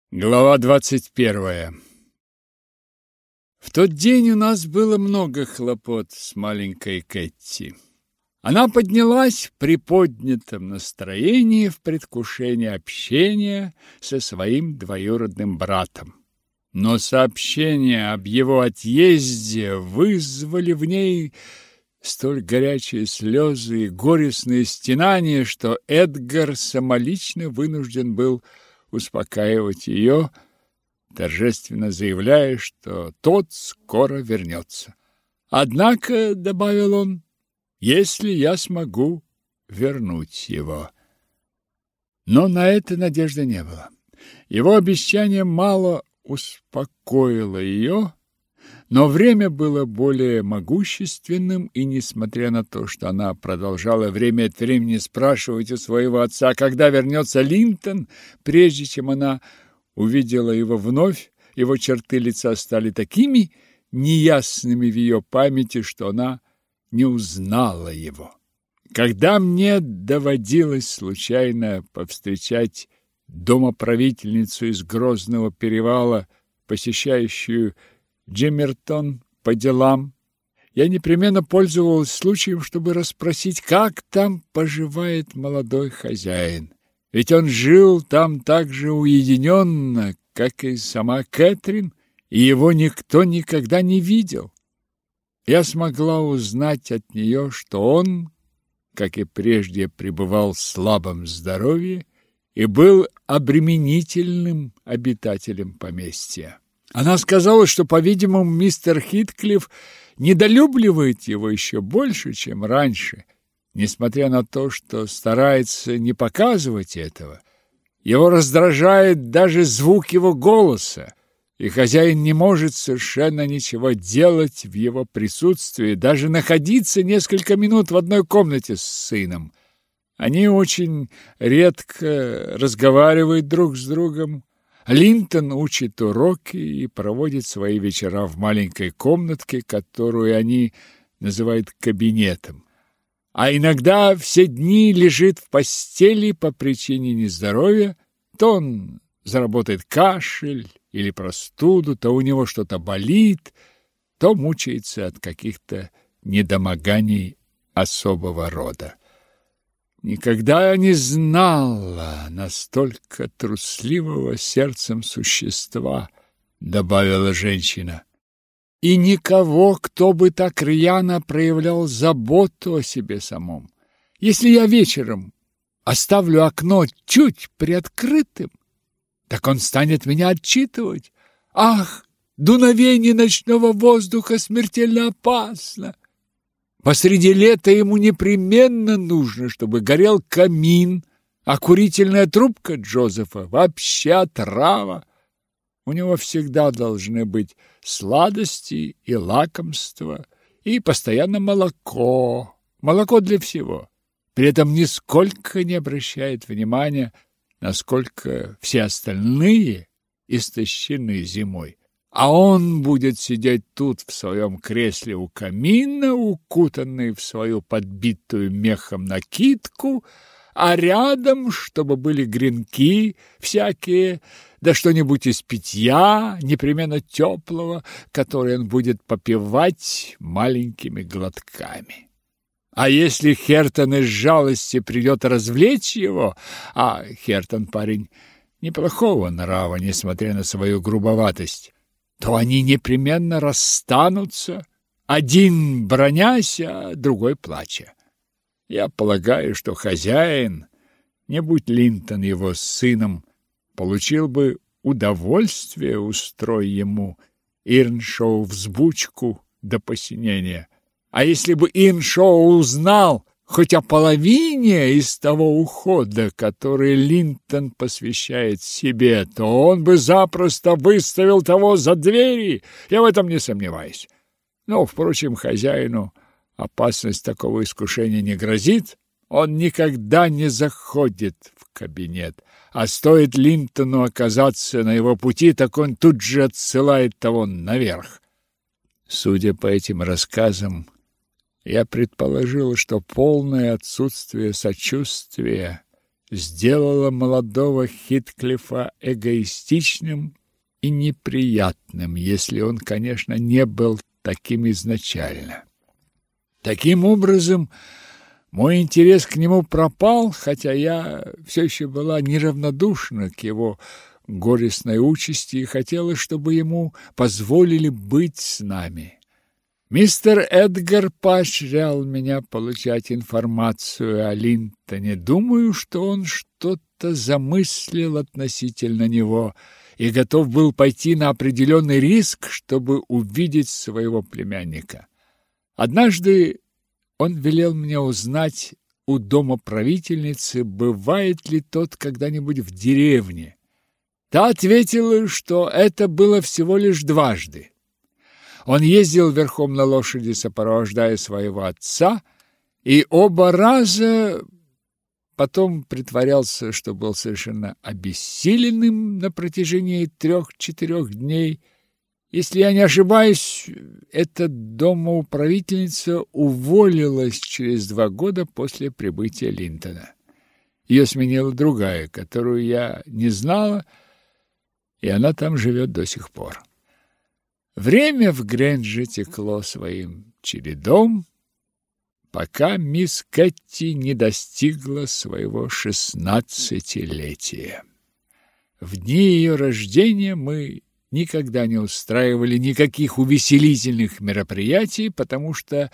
Глава 21. В тот день у нас было много хлопот с маленькой Кэти. Она поднялась в приподнятом настроении в предвкушении общения со своим двоюродным братом. Но сообщения об его отъезде вызвали в ней столь горячие слезы и горестные стенания, что Эдгар самолично вынужден был успокаивать ее, торжественно заявляя, что тот скоро вернется. «Однако, — добавил он, — если я смогу вернуть его». Но на это надежды не было. Его обещание мало успокоило ее, но время было более могущественным, и, несмотря на то, что она продолжала время от времени спрашивать у своего отца, когда вернется Линтон, прежде чем она увидела его вновь, его черты лица стали такими неясными в ее памяти, что она не узнала его. Когда мне доводилось случайно повстречать домоправительницу из Грозного перевала, посещающую Джиммертон по делам, я непременно пользовалась случаем, чтобы расспросить, как там поживает молодой хозяин. Ведь он жил там так же уединенно, как и сама Кэтрин, и его никто никогда не видел. Я смогла узнать от нее, что он, как и прежде, пребывал в слабом здоровье и был обременительным обитателем поместья. Она сказала, что, по-видимому, мистер Хитклифф недолюбливает его еще больше, чем раньше, несмотря на то, что старается не показывать этого. Его раздражает даже звук его голоса, и хозяин не может совершенно ничего делать в его присутствии, даже находиться несколько минут в одной комнате с сыном. Они очень редко разговаривают друг с другом. Линтон учит уроки и проводит свои вечера в маленькой комнатке, которую они называют кабинетом. А иногда все дни лежит в постели по причине нездоровья. То он заработает кашель или простуду, то у него что-то болит, то мучается от каких-то недомоганий особого рода. Никогда я не знала настолько трусливого сердцем существа, добавила женщина, и никого, кто бы так рьяно проявлял заботу о себе самом. Если я вечером оставлю окно чуть приоткрытым, так он станет меня отчитывать. Ах, дуновение ночного воздуха смертельно опасно! Посреди лета ему непременно нужно, чтобы горел камин, а курительная трубка Джозефа вообще отрава. У него всегда должны быть сладости и лакомства, и постоянно молоко. Молоко для всего. При этом нисколько не обращает внимания, насколько все остальные истощены зимой. А он будет сидеть тут в своем кресле у камина, укутанный в свою подбитую мехом накидку, а рядом, чтобы были гренки всякие, да что-нибудь из питья, непременно теплого, которое он будет попивать маленькими глотками. А если Хертон из жалости придет развлечь его, а Хертон парень неплохого нрава, несмотря на свою грубоватость, то они непременно расстанутся, один бронясь, а другой плача. Я полагаю, что хозяин, не будь Линтон его сыном, получил бы удовольствие, устрой ему Ирншоу взбучку до посинения. А если бы Ирншоу узнал хоть о половине из того ухода, который Линтон посвящает себе, то он бы запросто выставил того за двери, я в этом не сомневаюсь. Но, впрочем, хозяину опасность такого искушения не грозит, он никогда не заходит в кабинет, а стоит Линтону оказаться на его пути, так он тут же отсылает того наверх. Судя по этим рассказам, я предположил, что полное отсутствие сочувствия сделало молодого Хитклифа эгоистичным и неприятным, если он, конечно, не был таким изначально. Таким образом, мой интерес к нему пропал, хотя я все еще была неравнодушна к его горестной участи и хотела, чтобы ему позволили быть с нами. Мистер Эдгар поощрял меня получать информацию о Линтоне. Думаю, что он что-то замыслил относительно него и готов был пойти на определенный риск, чтобы увидеть своего племянника. Однажды он велел мне узнать у домоправительницы, бывает ли тот когда-нибудь в деревне. Та ответила, что это было всего лишь дважды. Он ездил верхом на лошади, сопровождая своего отца, и оба раза потом притворялся, что был совершенно обессиленным на протяжении 3-4 дней. Если я не ошибаюсь, эта домоуправительница уволилась через 2 года после прибытия Линтона. Ее сменила другая, которую я не знала, и она там живет до сих пор. Время в Грэнджи текло своим чередом, пока мисс Кэти не достигла своего 16-летия. В дни ее рождения мы никогда не устраивали никаких увеселительных мероприятий, потому что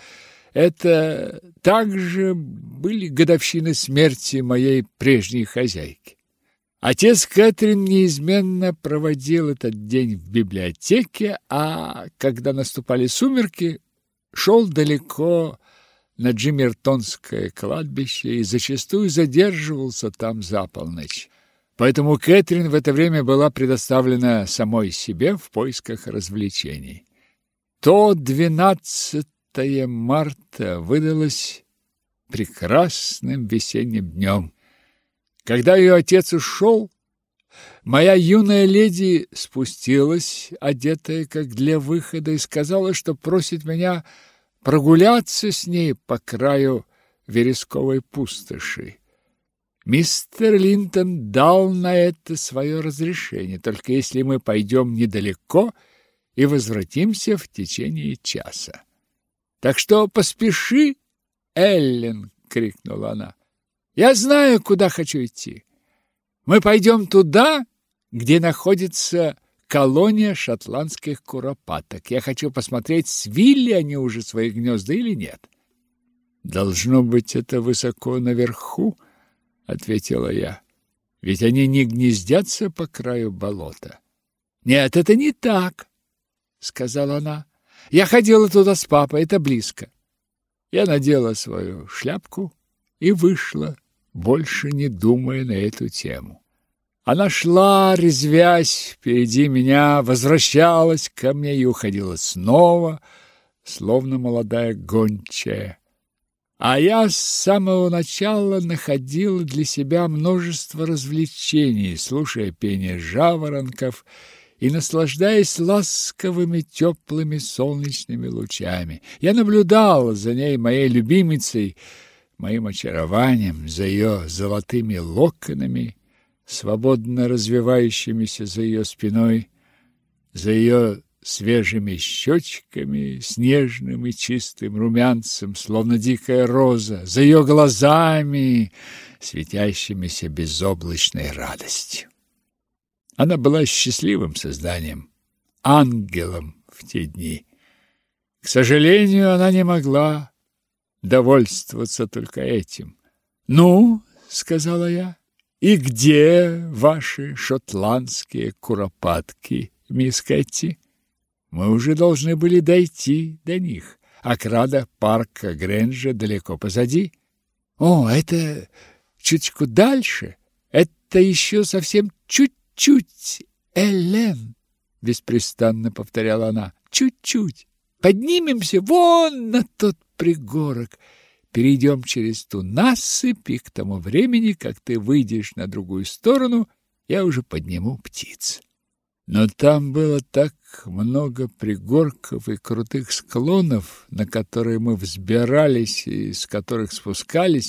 это также были годовщины смерти моей прежней хозяйки. Отец Кэтрин неизменно проводил этот день в библиотеке, а когда наступали сумерки, шел далеко на Джиммертонское кладбище и зачастую задерживался там за полночь. Поэтому Кэтрин в это время была предоставлена самой себе в поисках развлечений. То 12 марта выдалось прекрасным весенним днем. Когда ее отец ушел, моя юная леди спустилась, одетая как для выхода, и сказала, что просит меня прогуляться с ней по краю вересковой пустоши. Мистер Линтон дал на это свое разрешение, только если мы пойдем недалеко и возвратимся в течение часа. Так что поспеши, Эллен, — крикнула она. Я знаю, куда хочу идти. Мы пойдем туда, где находится колония шотландских куропаток. Я хочу посмотреть, свили они уже свои гнезда или нет. Должно быть, это высоко наверху, — ответила я. Ведь они не гнездятся по краю болота. Нет, это не так, — сказала она. Я ходила туда с папой, это близко. Я надела свою шляпку и вышла, больше не думая на эту тему. Она шла, резвясь впереди меня, возвращалась ко мне и уходила снова, словно молодая гончая. А я с самого начала находила для себя множество развлечений, слушая пение жаворонков и наслаждаясь ласковыми теплыми солнечными лучами. Я наблюдала за ней, моей любимицей, моим очарованием, за ее золотыми локонами, свободно развивающимися за ее спиной, за ее свежими щечками, с нежным и чистым румянцем, словно дикая роза, за ее глазами, светящимися безоблачной радостью. Она была счастливым созданием, ангелом в те дни. К сожалению, она не могла довольствоваться только этим. «Ну, — сказала я, — и где ваши шотландские куропатки, мисс Кэти? Мы уже должны были дойти до них. Ограда парка Грэнджа далеко позади. О, это чуточку дальше. Это еще совсем чуть-чуть, Эллен, — беспрестанно повторяла она. Чуть-чуть. Поднимемся вон на тот пригорок, перейдем через ту насыпь, и к тому времени, как ты выйдешь на другую сторону, я уже подниму птиц. Но там было так много пригорков и крутых склонов, на которые мы взбирались и с которых спускались,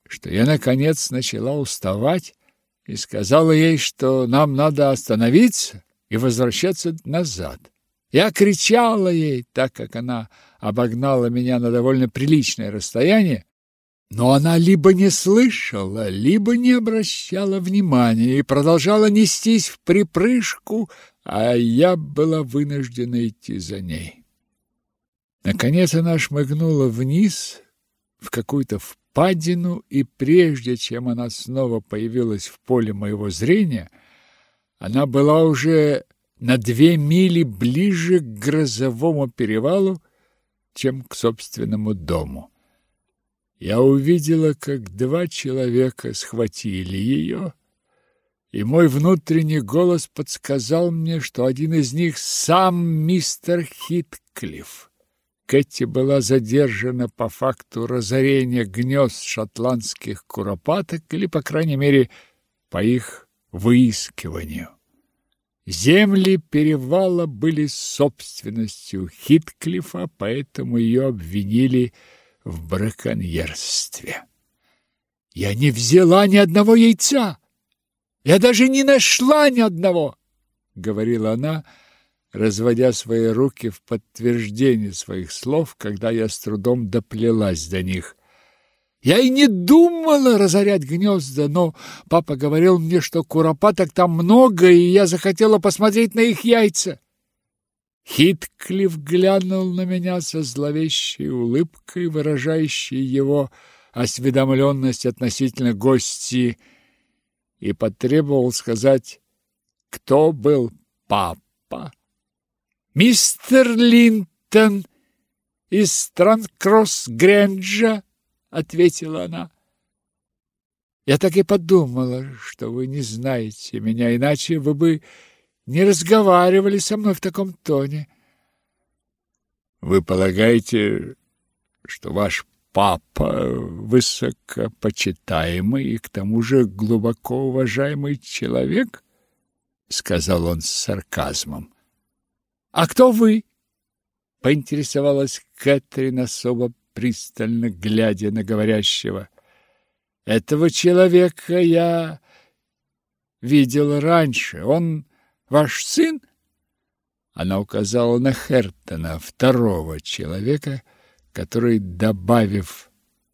что я, наконец, начала уставать и сказала ей, что нам надо остановиться и возвращаться назад. Я кричала ей, так как она обогнала меня на довольно приличное расстояние, но она либо не слышала, либо не обращала внимания и продолжала нестись вприпрыжку, а я была вынуждена идти за ней. Наконец она шмыгнула вниз в какую-то впадину, и прежде чем она снова появилась в поле моего зрения, она была уже на 2 мили ближе к грозовому перевалу, чем к собственному дому. Я увидела, как 2 человека схватили ее, и мой внутренний голос подсказал мне, что один из них сам мистер Хитклифф. Кэти была задержана по факту разорения гнезд шотландских куропаток, или, по крайней мере, по их выискиванию. Земли перевала были собственностью Хитклиффа, поэтому ее обвинили в браконьерстве. Я не взяла ни одного яйца. Я даже не нашла ни одного, говорила она, разводя свои руки в подтверждение своих слов, когда я с трудом доплелась до них. Я и не думала разорять гнезда, но папа говорил мне, что куропаток там много, и я захотела посмотреть на их яйца. Хитклифф глянул на меня со зловещей улыбкой, выражающей его осведомленность относительно гостьи, и потребовал сказать, кто был папа. «Мистер Линтон из Странкросс-Грэнджа», — ответила она. «Я так и подумала, что вы не знаете меня, иначе вы бы не разговаривали со мной в таком тоне». «Вы полагаете, что ваш папа высокопочитаемый и к тому же глубоко уважаемый человек?» — сказал он с сарказмом. «А кто вы?» — поинтересовалась Кэтрин, особо пристально глядя на говорящего. «Этого человека я видела раньше. Он ваш сын?» Она указала на Хертона, второго человека, который, добавив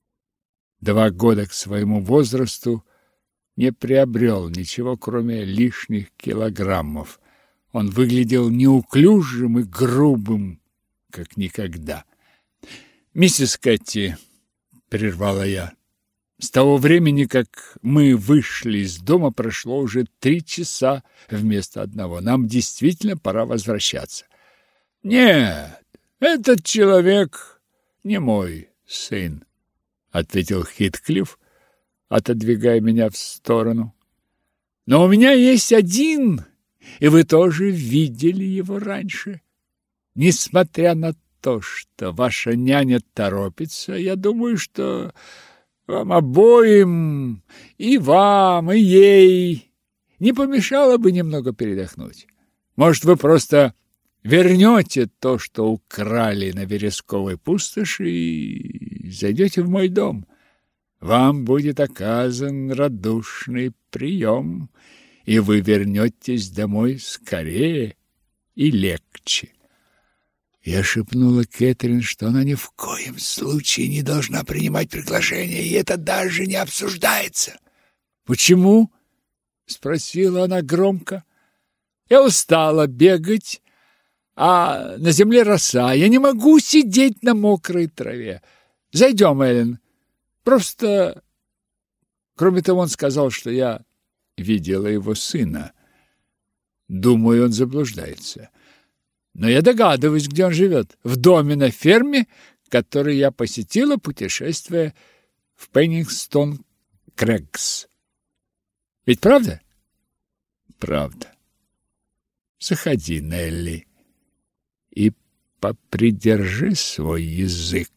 2 года к своему возрасту, не приобрел ничего, кроме лишних килограммов. Он выглядел неуклюжим и грубым, как никогда. «Миссис Кэти», — прервала я, — «с того времени, как мы вышли из дома, прошло уже 3 часа вместо 1. Нам действительно пора возвращаться». «Нет, этот человек не мой сын», — ответил Хитклифф, отодвигая меня в сторону. «Но у меня есть один, и вы тоже видели его раньше. Несмотря на то, что ваша няня торопится, я думаю, что вам обоим, и вам, и ей, не помешало бы немного передохнуть. Может, вы просто вернете то, что украли на вересковой пустоши, и зайдете в мой дом. Вам будет оказан радушный прием, и вы вернетесь домой скорее и легче». Я шепнула Кэтрин, что она ни в коем случае не должна принимать приглашение, и это даже не обсуждается. «Почему?» — спросила она громко. «Я устала бегать, а на земле роса. Я не могу сидеть на мокрой траве. Зайдем, Эллен. Просто...» Кроме того, он сказал, что я видела его сына. Думаю, он заблуждается. Но я догадываюсь, где он живет. В доме на ферме, который я посетила, путешествуя в Пеннингстон-Крэгс. Ведь правда? Правда. Заходи, Нелли, и попридержи свой язык.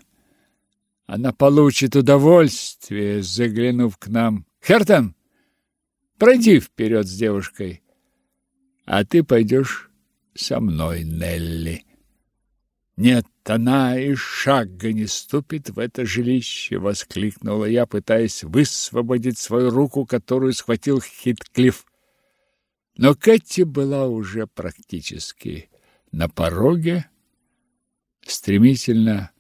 Она получит удовольствие, заглянув к нам. Хертон, пройди вперед с девушкой, а ты пойдешь со мной, Нелли. Нет, она и шага не ступит в это жилище, воскликнула я, пытаясь высвободить свою руку, которую схватил Хитклифф. Но Кэти была уже практически на пороге, стремительно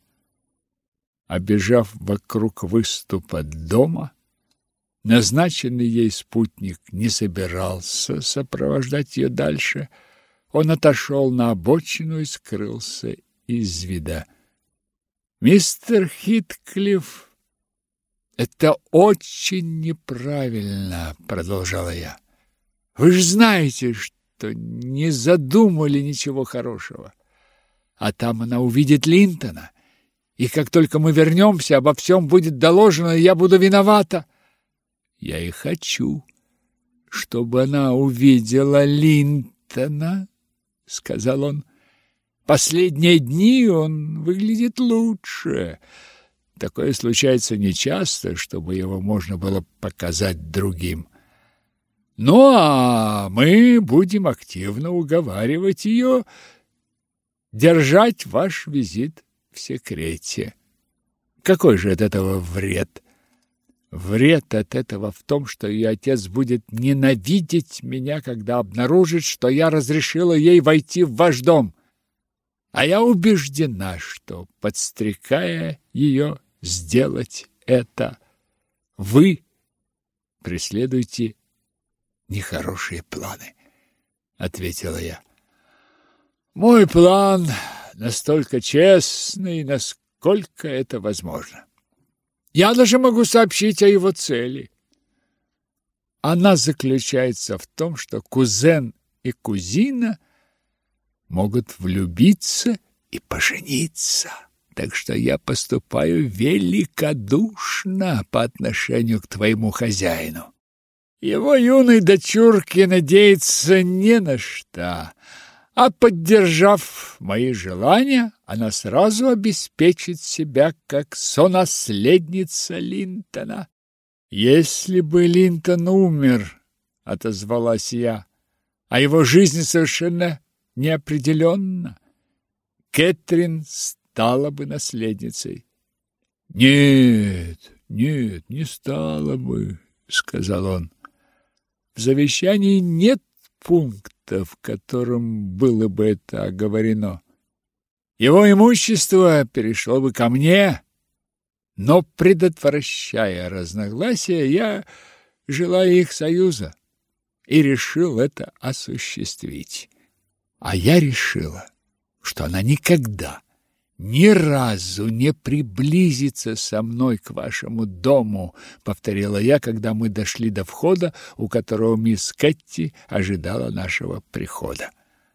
обежав вокруг выступа дома. Назначенный ей спутник не собирался сопровождать ее дальше. Он отошел на обочину и скрылся из вида. «Мистер Хитклифф, это очень неправильно», — продолжала я. «Вы же знаете, что не задумали ничего хорошего. А там она увидит Линтона, и как только мы вернемся, обо всем будет доложено, и я буду виновата». «Я и хочу, чтобы она увидела Линтона», — сказал он. «Последние дни он выглядит лучше. Такое случается нечасто, чтобы его можно было показать другим. Ну, а мы будем активно уговаривать ее держать ваш визит в секрете. Какой же от этого вред?» «Вред от этого в том, что ее отец будет ненавидеть меня, когда обнаружит, что я разрешила ей войти в ваш дом. А я убеждена, что, подстрекая ее сделать это, вы преследуете нехорошие планы», — ответила я. «Мой план настолько честный, насколько это возможно. Я даже могу сообщить о его цели. Она заключается в том, что кузен и кузина могут влюбиться и пожениться. Так что я поступаю великодушно по отношению к твоему хозяину. Его юной дочурке надеяться не на что, а поддержав мои желания, она сразу обеспечит себя как сонаследница Линтона. «Если бы Линтон умер, — отозвалась я, — а его жизнь совершенно неопределенна, Кэтрин стала бы наследницей». «Нет, нет, не стала бы, — сказал он. В завещании нет пункта, в котором было бы это оговорено. Его имущество перешло бы ко мне, но, предотвращая разногласия, я желаю их союза и решил это осуществить. А я решила, что она никогда, ни разу не приблизится со мной к вашему дому, повторила я, когда мы дошли до входа, у которого мисс Кэти ожидала нашего прихода.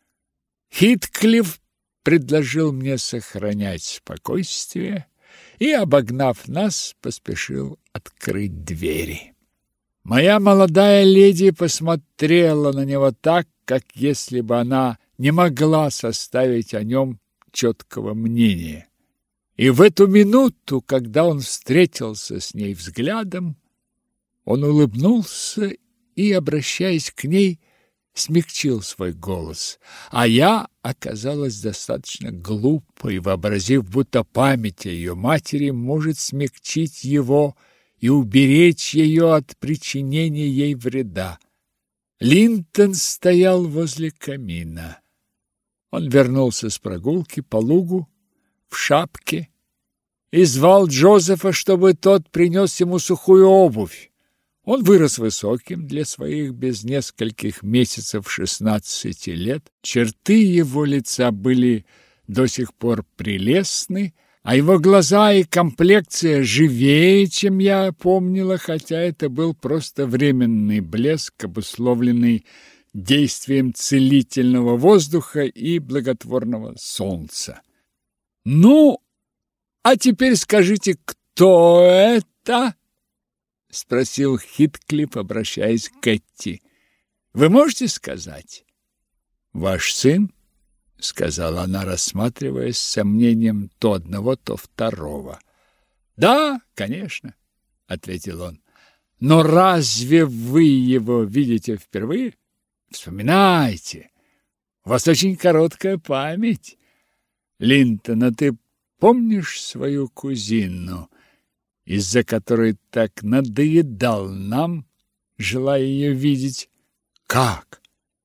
Хитклифф предложил мне сохранять спокойствие и, обогнав нас, поспешил открыть двери. Моя молодая леди посмотрела на него так, как если бы она не могла составить о нем четкого мнения. И в эту минуту, когда он встретился с ней взглядом, он улыбнулся и, обращаясь к ней, смягчил свой голос, а я оказалась достаточно глупой, вообразив, будто память о ее матери может смягчить его и уберечь ее от причинения ей вреда. Линтон стоял возле камина. Он вернулся с прогулки по лугу в шапке и звал Джозефа, чтобы тот принес ему сухую обувь. Он вырос высоким для своих без нескольких месяцев 16 лет. Черты его лица были до сих пор прелестны, а его глаза и комплекция живее, чем я помнила, хотя это был просто временный блеск, обусловленный действием целительного воздуха и благотворного солнца. «Ну, а теперь скажите, кто это?» — спросил Хитклифф, обращаясь к Кэти. «Вы можете сказать?» «Ваш сын?» — сказала она, рассматривая с сомнением то одного, то второго. «Да, конечно», — ответил он. «Но разве вы его видите впервые? Вспоминайте. У вас очень короткая память». Линтон, а ты помнишь свою кузину, из-за которой так надоедал нам, желая ее видеть? Как?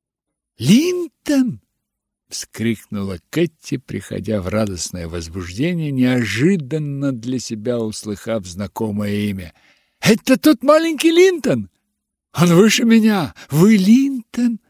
Линтон? Вскрикнула Кэти, приходя в радостное возбуждение, неожиданно для себя услыхав знакомое имя. Это тот маленький Линтон? Он выше меня. Вы Линтон?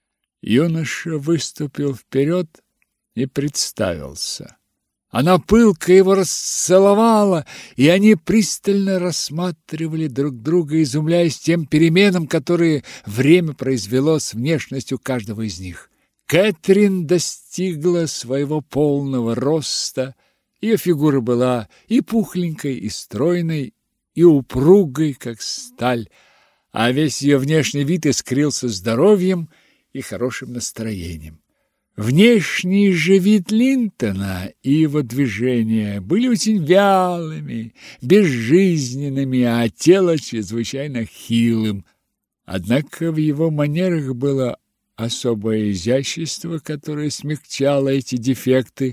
Юноша выступил вперед и представился. Она пылко его расцеловала, и они пристально рассматривали друг друга, изумляясь тем переменам, которые время произвело с внешностью каждого из них. Кэтрин достигла своего полного роста, ее фигура была и пухленькой, и стройной, и упругой, как сталь, а весь ее внешний вид искрился здоровьем и хорошим настроением. Внешний же вид Линтона и его движения были очень вялыми, безжизненными, а тело чрезвычайно хилым. Однако в его манерах было особое изящество, которое смягчало эти дефекты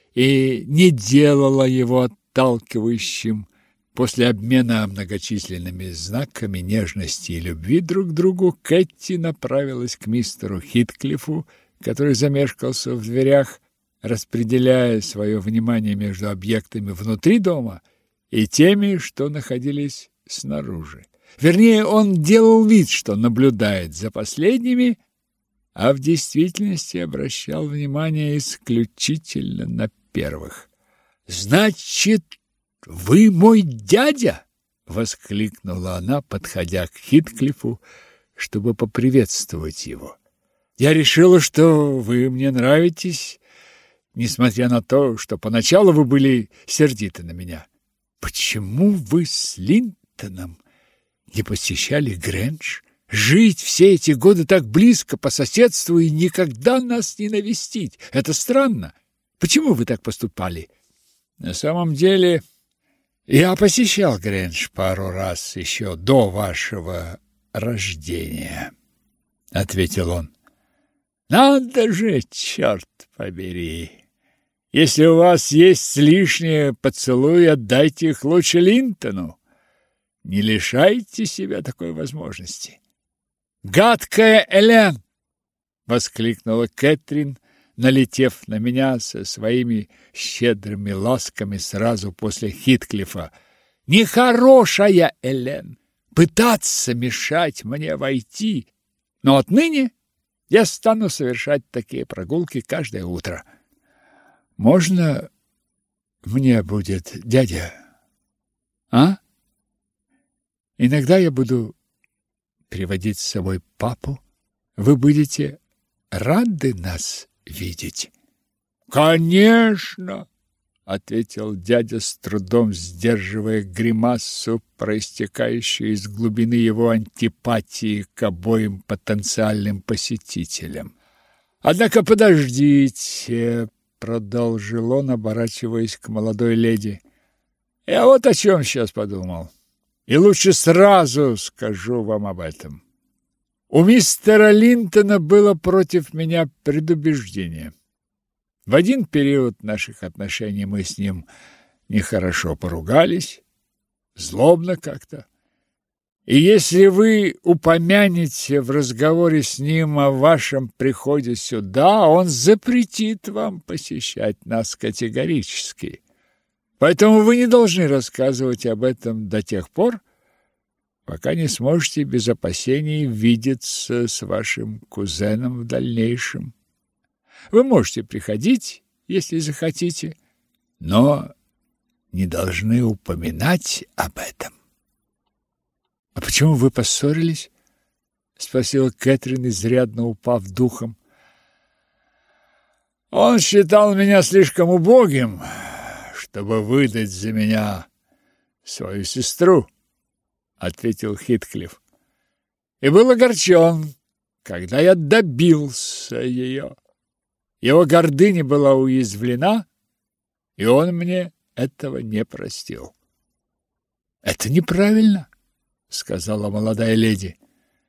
и не делало его отталкивающим. После обмена многочисленными знаками нежности и любви друг к другу Кэти направилась к мистеру Хитклифу, который замешкался в дверях, распределяя свое внимание между объектами внутри дома и теми, что находились снаружи. Вернее, он делал вид, что наблюдает за последними, а в действительности обращал внимание исключительно на первых. «Значит, вы мой дядя?» — воскликнула она, подходя к Хитклифу, чтобы поприветствовать его. «Я решила, что вы мне нравитесь, несмотря на то, что поначалу вы были сердиты на меня. Почему вы с Линтоном не посещали Грэндж? Жить все эти годы так близко по соседству и никогда нас не навестить. Это странно. Почему вы так поступали?» «На самом деле, я посещал Грэндж пару раз еще до вашего рождения», — ответил он. «Надо же, черт побери! Если у вас есть лишние поцелуи, отдайте их лучше Линтону. Не лишайте себя такой возможности». «Гадкая Элен!» — воскликнула Кэтрин, налетев на меня со своими щедрыми ласками сразу после Хитклифа. «Нехорошая Элен! Пытаться мешать мне войти! Но отныне я стану совершать такие прогулки каждое утро. Можно мне будет дядя? А? Иногда я буду приводить с собой папу. Вы будете рады нас видеть?» «Конечно!» — ответил дядя, с трудом сдерживая гримасу, проистекающую из глубины его антипатии к обоим потенциальным посетителям. «Однако подождите», — продолжил он, оборачиваясь к молодой леди. «Я вот о чем сейчас подумал. И лучше сразу скажу вам об этом. У мистера Линтона было против меня предубеждение. В один период наших отношений мы с ним нехорошо поругались, злобно как-то. И если вы упомянете в разговоре с ним о вашем приходе сюда, он запретит вам посещать нас категорически. Поэтому вы не должны рассказывать об этом до тех пор, пока не сможете без опасений видеться с вашим кузеном в дальнейшем. Вы можете приходить, если захотите, но не должны упоминать об этом». «А почему вы поссорились?» — спросила Кэтрин, изрядно упав духом. «Он считал меня слишком убогим, чтобы выдать за меня свою сестру», — ответил Хитклифф, «и был огорчен, когда я добился ее. Его гордыня была уязвлена, и он мне этого не простил». «Это неправильно», — сказала молодая леди.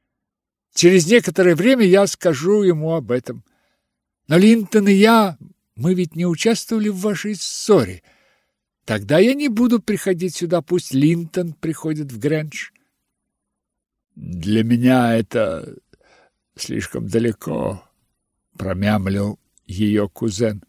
«Через некоторое время я скажу ему об этом. Но Линтон и я мы ведь не участвовали в вашей ссоре. Тогда я не буду приходить сюда, пусть Линтон приходит в Грэндж. Для меня это слишком далеко, промямлил ее кузен.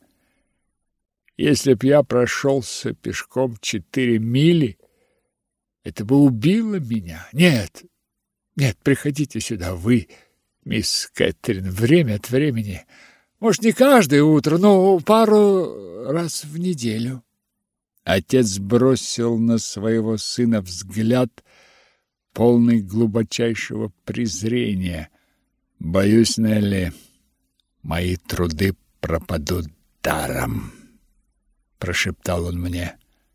Если б я прошелся пешком 4 мили, это бы убило меня. Нет, приходите сюда, вы, мисс Кэтрин, время от времени. Может, не каждое утро, но пару раз в неделю. Отец бросил на своего сына взгляд, полный глубочайшего презрения. Боюсь, Нелли, мои труды пропадут даром, прошептал он мне.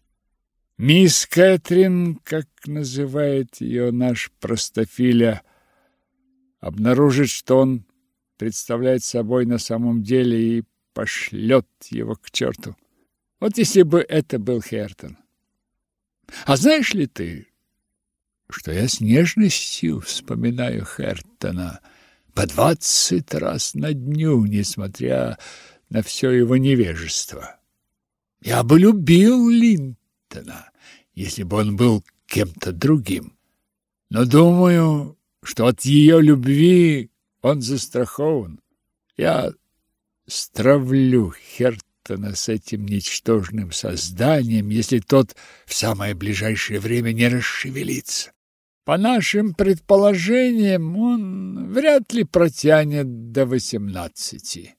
Мисс Кэтрин, как называет ее наш простофиля, обнаружит, что он представляет собой на самом деле, и пошлет его к черту. Вот если бы это был Хертон. А знаешь ли ты, что я с нежностью вспоминаю Хертона по 20 раз на дню, несмотря на все его невежество? Я бы любил Линтона, если бы он был кем-то другим. Но думаю, что от ее любви он застрахован. Я стравлю Хертона с этим ничтожным созданием, если тот в самое ближайшее время не расшевелится. По нашим предположениям, он вряд ли протянет до 18.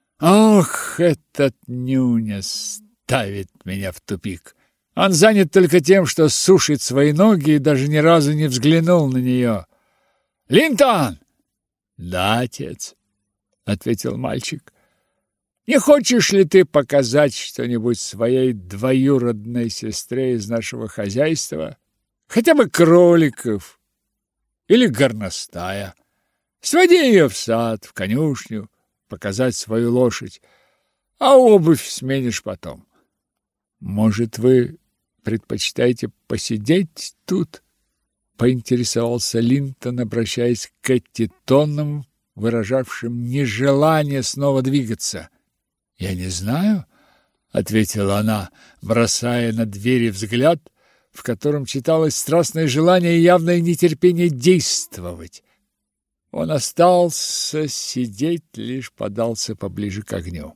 Ох, этот нюня ставит меня в тупик. Он занят только тем, что сушит свои ноги, и даже ни разу не взглянул на нее. «Линтон!» «Да, отец», — ответил мальчик. «Не хочешь ли ты показать что-нибудь своей двоюродной сестре из нашего хозяйства? Хотя бы кроликов или горностая. Своди ее в сад, в конюшню, показать свою лошадь, а обувь сменишь потом. Может, вы предпочитаете посидеть тут?» — поинтересовался Линтон, обращаясь к Кэти тоном, выражавшим нежелание снова двигаться. «Я не знаю», — ответила она, бросая на двери взгляд, в котором читалось страстное желание и явное нетерпение действовать. Он остался сидеть, лишь подался поближе к огню.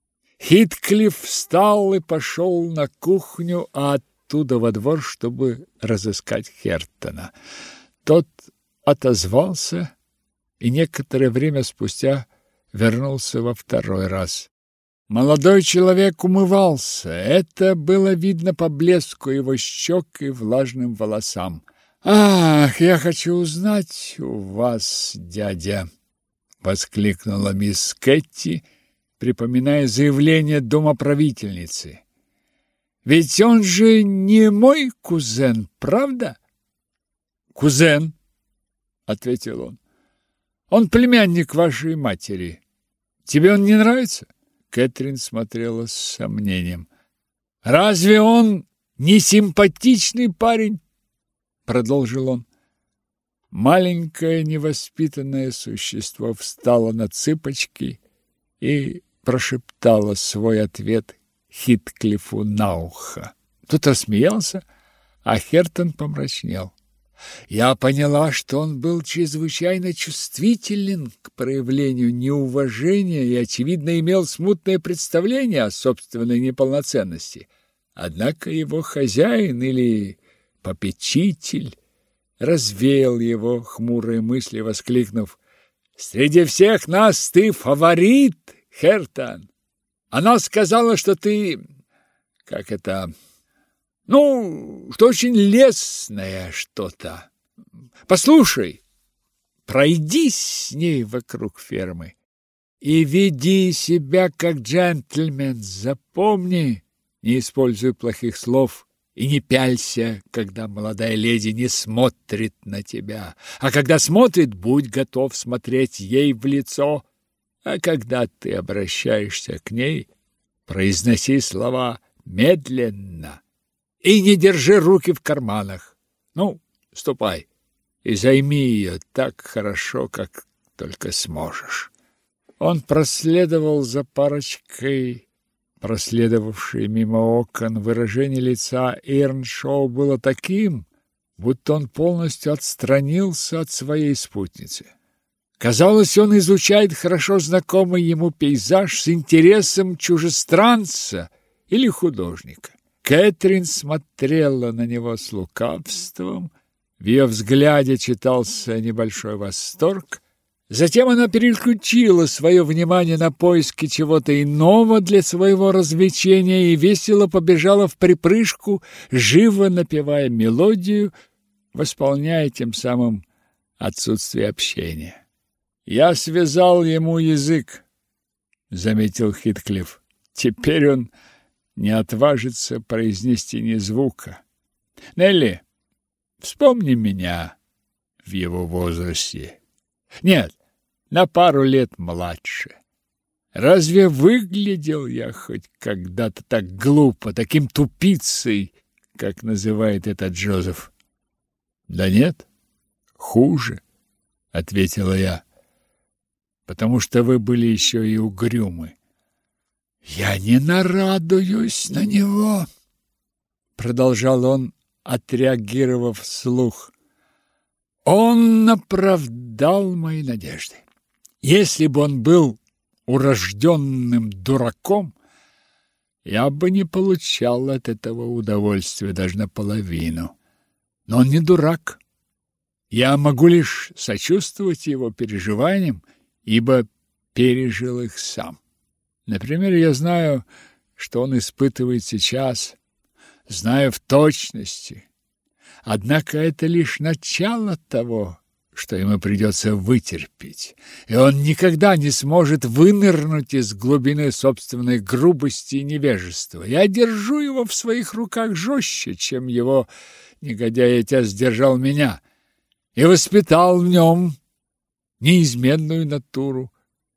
Хитклифф встал и пошел на кухню, а оттуда во двор, чтобы разыскать Хертона. Тот отозвался и некоторое время спустя вернулся во второй раз. Молодой человек умывался. Это было видно по блеску его щек и влажным волосам. «Ах, я хочу узнать у вас, дядя!» — воскликнула мисс Кэти, припоминая заявление домоправительницы. «Ведь он же не мой кузен, правда?» «Кузен», — ответил он. «Он племянник вашей матери. Тебе он не нравится?» Кэтрин смотрела с сомнением. «Разве он не симпатичный парень?» — продолжил он. Маленькое невоспитанное существо встало на цыпочки и прошептало свой ответ Хитклиффу на ухо. Тот рассмеялся, а Хертон помрачнел. Я поняла, что он был чрезвычайно чувствителен к проявлению неуважения и, очевидно, имел смутное представление о собственной неполноценности. Однако его хозяин или попечитель развеял его хмурые мысли, воскликнув: «Среди всех нас ты фаворит, Хертон! Она сказала, что ты... как это... что очень лестное что-то. Послушай, пройдись с ней вокруг фермы и веди себя как джентльмен. Запомни, не используй плохих слов и не пялься, когда молодая леди не смотрит на тебя. А когда смотрит, будь готов смотреть ей в лицо. А когда ты обращаешься к ней, произноси слова медленно и не держи руки в карманах. Ступай и займи ее так хорошо, как только сможешь». Он проследовал за парочкой проследовавшие мимо окон, выражение лица Эрншоу было таким, будто он полностью отстранился от своей спутницы. Казалось, он изучает хорошо знакомый ему пейзаж с интересом чужестранца или художника. Кэтрин смотрела на него с лукавством, в ее взгляде читался небольшой восторг. Затем она переключила свое внимание на поиски чего-то иного для своего развлечения и весело побежала вприпрыжку, живо напевая мелодию, восполняя тем самым отсутствие общения. «Я связал ему язык», — заметил Хитклифф. «Теперь он не отважится произнести ни звука. Нелли, вспомни меня в его возрасте. Нет, на пару лет младше. Разве выглядел я хоть когда-то так глупо, таким тупицей, как называет это Джозеф?» «Да нет, хуже», — ответила я, «потому что вы были еще и угрюмы». «Я не нарадуюсь на него», — продолжал он, отреагировав вслух. «Он оправдал мои надежды. Если бы он был урожденным дураком, я бы не получал от этого удовольствия даже наполовину. Но он не дурак. Я могу лишь сочувствовать его переживаниям, ибо пережил их сам. Например, я знаю, что он испытывает сейчас, знаю в точности. Однако это лишь начало того, что ему придется вытерпеть, и он никогда не сможет вынырнуть из глубины собственной грубости и невежества. Я держу его в своих руках жестче, чем его негодяй-отец держал меня, и воспитал в нем неизменную натуру.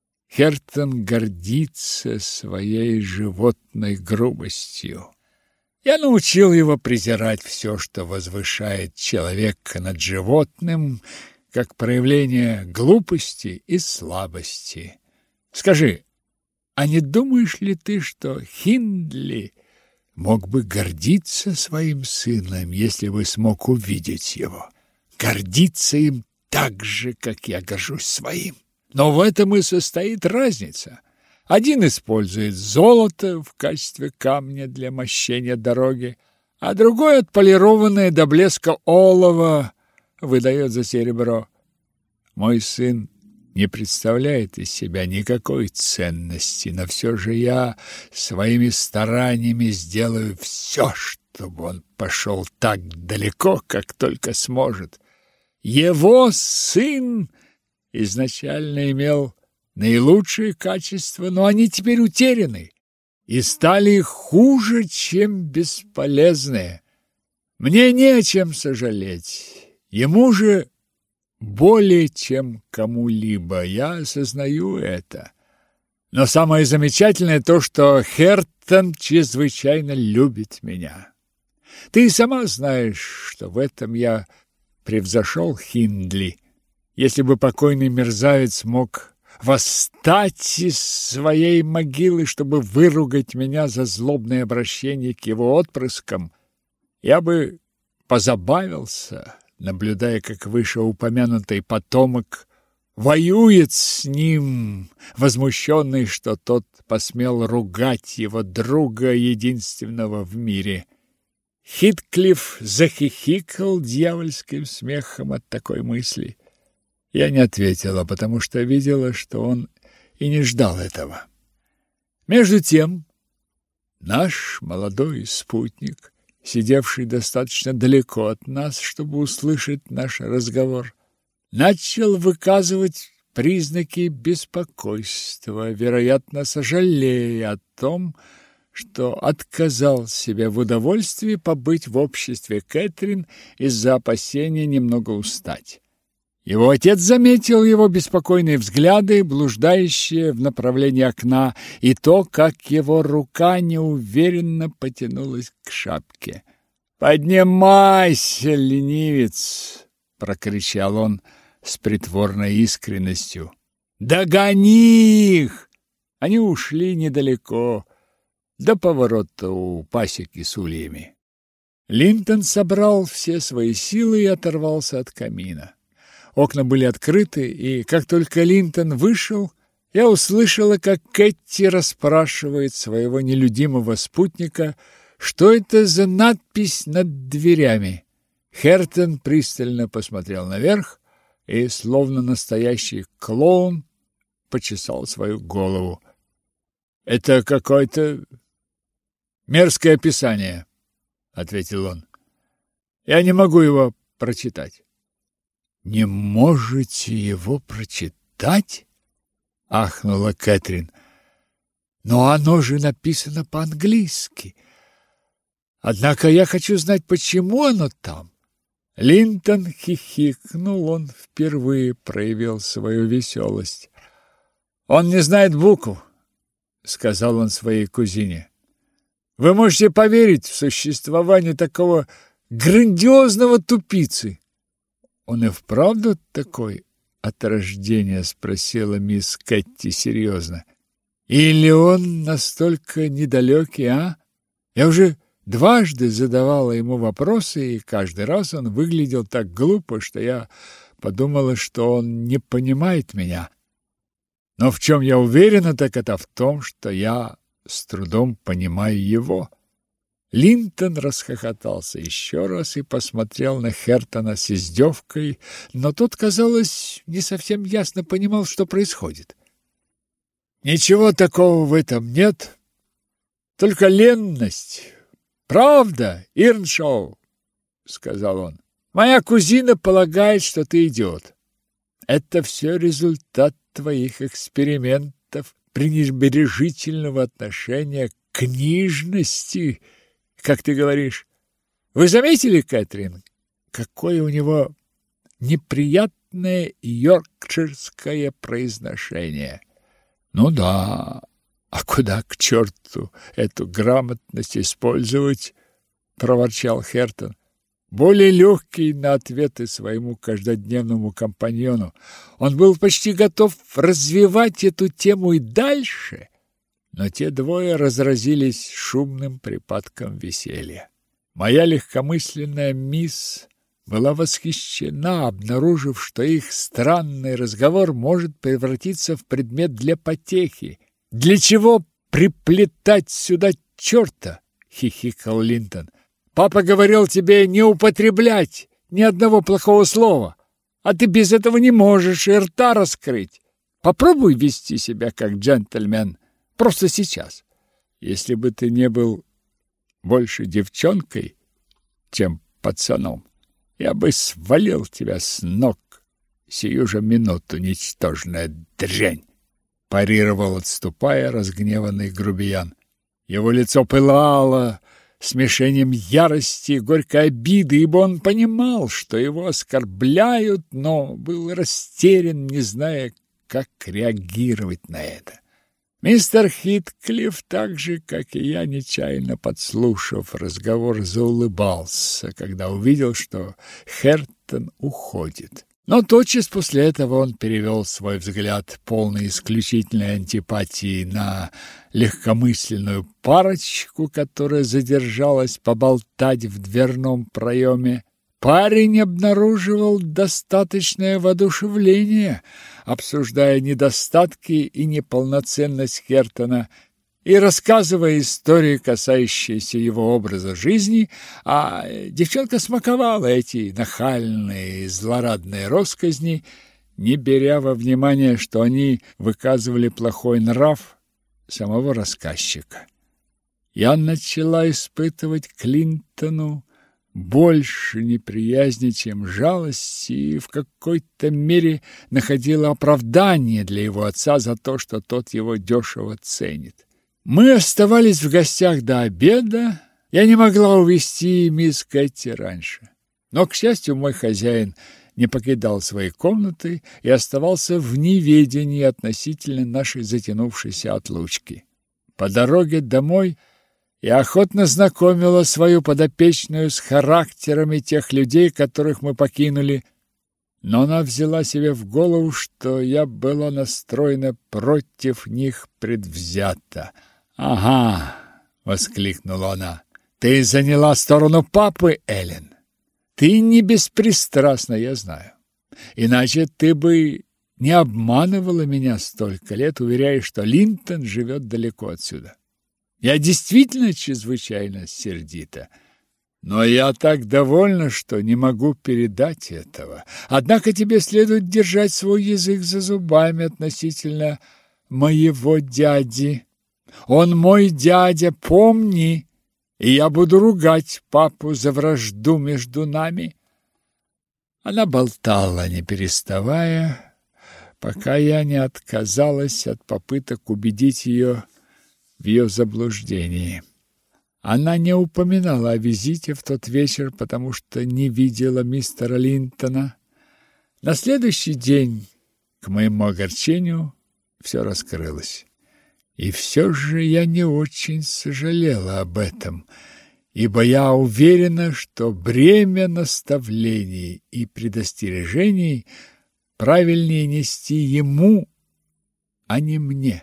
Хертон гордится своей животной грубостью. Я научил его презирать все, что возвышает человека над животным, как проявление глупости и слабости. Скажи, а не думаешь ли ты, что Хиндли мог бы гордиться своим сыном, если бы смог увидеть его? Гордиться им так же, как я горжусь своим. Но в этом и состоит разница. Один использует золото в качестве камня для мощения дороги, а другой отполированное до блеска олово выдает за серебро. Мой сын не представляет из себя никакой ценности, но все же я своими стараниями сделаю все, чтобы он пошел так далеко, как только сможет. Его сын изначально имел наилучшие качества, но они теперь утеряны и стали хуже, чем бесполезные. Мне не о чем сожалеть. Ему же более чем кому-либо. Я осознаю это. Но самое замечательное то, что Хертон чрезвычайно любит меня. Ты и сама знаешь, что в этом я превзошел Хиндли. Если бы покойный мерзавец мог восстать из своей могилы, чтобы выругать меня за злобное обращение к его отпрыскам, я бы позабавился, наблюдая, как вышеупомянутый потомок воюет с ним, возмущенный, что тот посмел ругать его друга, единственного в мире. Хитклифф захихикал дьявольским смехом от такой мысли. Я не ответила, потому что видела, что он и не ждал этого. Между тем, наш молодой спутник, сидевший достаточно далеко от нас, чтобы услышать наш разговор, начал выказывать признаки беспокойства, вероятно, сожалея о том, что отказал себе в удовольствии побыть в обществе Кэтрин из-за опасения немного устать. Его отец заметил его беспокойные взгляды, блуждающие в направлении окна, и то, как его рука неуверенно потянулась к шапке. «Поднимайся, ленивец!» — прокричал он с притворной искренностью. «Догони их!» Они ушли недалеко. до поворота у пасеки с ульями. Линтон собрал все свои силы и оторвался от камина. Окна были открыты, и как только Линтон вышел, я услышала, как Кэти расспрашивает своего нелюдимого спутника, что это за надпись над дверями. Хертон пристально посмотрел наверх и, словно настоящий клоун, почесал свою голову. «Это какое-то мерзкое писание», — ответил он. «Я не могу его прочитать». «Не можете его прочитать?» — ахнула Кэтрин. «Но оно же написано по-английски. Однако я хочу знать, почему оно там». Линтон хихикнул, он впервые проявил свою веселость. «Он не знает букв», — сказал он своей кузине. «Вы можете поверить в существование такого грандиозного тупицы?» «Он и вправду такой от рождения?» — спросила мисс Кэти серьезно. «Или он настолько недалекий, а? Я уже дважды задавала ему вопросы, и каждый раз он выглядел так глупо, что я подумала, что он не понимает меня. Но в чем я уверена, так это в том, что я с трудом понимаю его». Линтон расхохотался еще раз и посмотрел на Хертона с издевкой, но тот, казалось, не совсем ясно понимал, что происходит. «Ничего такого в этом нет, только ленность. Правда, Ирншоу?» — сказал он. «Моя кузина полагает, что ты идиот. Это все результат твоих экспериментов, пренебрежительного отношения к книжности, как ты говоришь. Вы заметили, Кэтрин, какое у него неприятное йоркширское произношение?» «Ну да, а куда к черту эту грамотность использовать?» — проворчал Хертон. Более легкий на ответы своему каждодневному компаньону. Он был почти готов развивать эту тему и дальше, но те двое разразились шумным припадком веселья. Моя легкомысленная мисс была восхищена, обнаружив, что их странный разговор может превратиться в предмет для потехи. «Для чего приплетать сюда черта?» — хихикал Линтон. «Папа говорил тебе не употреблять ни одного плохого слова, а ты без этого не можешь и рта раскрыть. Попробуй вести себя как джентльмен просто сейчас. Если бы ты не был больше девчонкой, чем пацаном, я бы свалил тебя с ног сию же минуту, ничтожная дрянь!» парировал, отступая, разгневанный грубиян. Его лицо пылало смешением ярости и горькой обиды, ибо он понимал, что его оскорбляют, но был растерян, не зная, как реагировать на это. Мистер Хитклифф, так же, как и я, нечаянно подслушав разговор, заулыбался, когда увидел, что Хертон уходит. Но тотчас после этого он перевел свой взгляд, полный исключительной антипатии, на легкомысленную парочку, которая задержалась поболтать в дверном проеме. Парень обнаруживал достаточное воодушевление, обсуждая недостатки и неполноценность Хертона и рассказывая истории, касающиеся его образа жизни, а девчонка смаковала эти нахальные и злорадные россказни, не беря во внимание, что они выказывали плохой нрав самого рассказчика. Я начала испытывать к Линтону больше неприязни, чем жалости, и в какой-то мере находила оправдание для его отца за то, что тот его дешево ценит. Мы оставались в гостях до обеда. Я не могла увезти мисс Кэти раньше. Но, к счастью, мой хозяин не покидал своей комнаты и оставался в неведении относительно нашей затянувшейся отлучки. По дороге домой я охотно знакомила свою подопечную с характерами тех людей, которых мы покинули, но она взяла себе в голову, что я была настроена против них предвзято. «Ага, воскликнула она. Ты заняла сторону папы, Эллен. Ты не беспристрастна, я знаю. Иначе ты бы не обманывала меня столько лет, уверяя, что Линтон живет далеко отсюда. Я действительно чрезвычайно сердита. Но я так довольна, что не могу передать этого. Однако тебе следует держать свой язык за зубами относительно моего дяди. Он мой дядя, помни, и я буду ругать папу за вражду между нами. Она болтала, не переставая, пока я не отказалась от попыток убедить ее в ее заблуждении. Она не упоминала о визите в тот вечер, потому что не видела мистера Линтона. На следующий день, к моему огорчению, все раскрылось. И все же я не очень сожалела об этом, ибо я уверена, что бремя наставлений и предостережений правильнее нести ему, а не мне.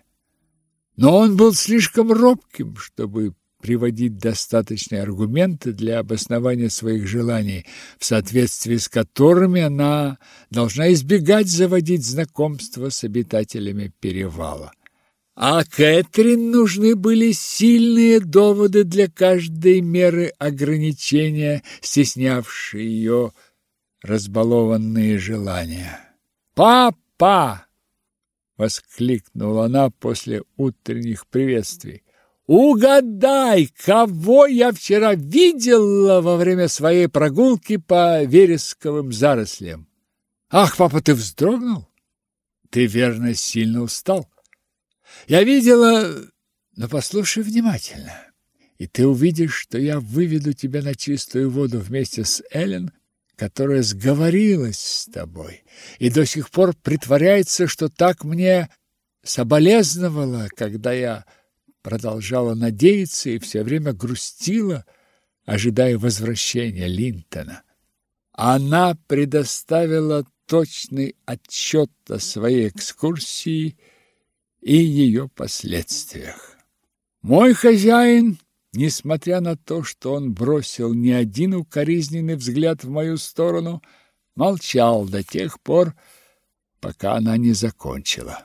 Но он был слишком робким, чтобы приводить достаточные аргументы для обоснования своих желаний, в соответствии с которыми она должна избегать заводить знакомства с обитателями перевала. А Кэтрин нужны были сильные доводы для каждой меры ограничения, стеснявшие ее разбалованные желания. «Папа!» — воскликнула она после утренних приветствий. «Угадай, кого я вчера видела во время своей прогулки по вересковым зарослям?» «Ах, папа, ты вздрогнул? Ты, верно, сильно устал?» «Я видела... Но послушай внимательно, и ты увидишь, что я выведу тебя на чистую воду вместе с Эллен, которая сговорилась с тобой и до сих пор притворяется, что так мне соболезновала, когда я продолжала надеяться и все время грустила, ожидая возвращения Линтона. Она предоставила точный отчет о своей экскурсии и ее последствиях. Мой хозяин, несмотря на то, что он бросил не один укоризненный взгляд в мою сторону, молчал до тех пор, пока она не закончила.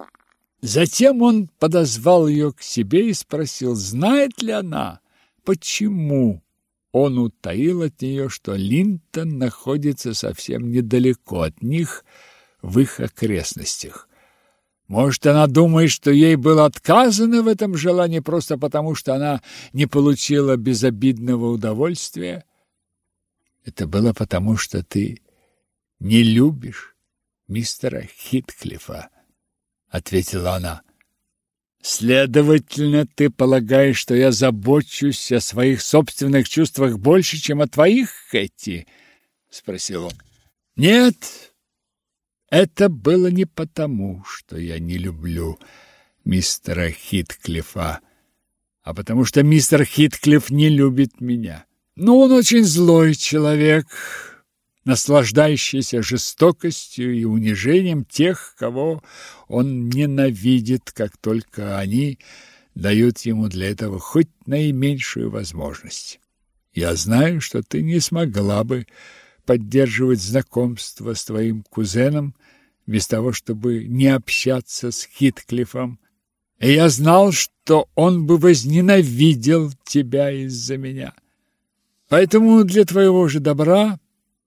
Затем он подозвал ее к себе и спросил, знает ли она, почему он утаил от нее, что Линтон находится совсем недалеко от них в их окрестностях. Может, она думает, что ей было отказано в этом желании просто потому, что она не получила безобидного удовольствия? Это было потому, что ты не любишь мистера Хитклифа, ответила она. Следовательно, ты полагаешь, что я забочусь о своих собственных чувствах больше, чем о твоих, Кэти? Спросил он. Нет. Это было не потому, что я не люблю мистера Хитклифа, а потому что мистер Хитклиф не любит меня. Но он очень злой человек, наслаждающийся жестокостью и унижением тех, кого он ненавидит, как только они дают ему для этого хоть наименьшую возможность. Я знаю, что ты не смогла бы поддерживать знакомство с твоим кузеном без того, чтобы не общаться с Хитклифом. И я знал, что он бы возненавидел тебя из-за меня. Поэтому для твоего же добра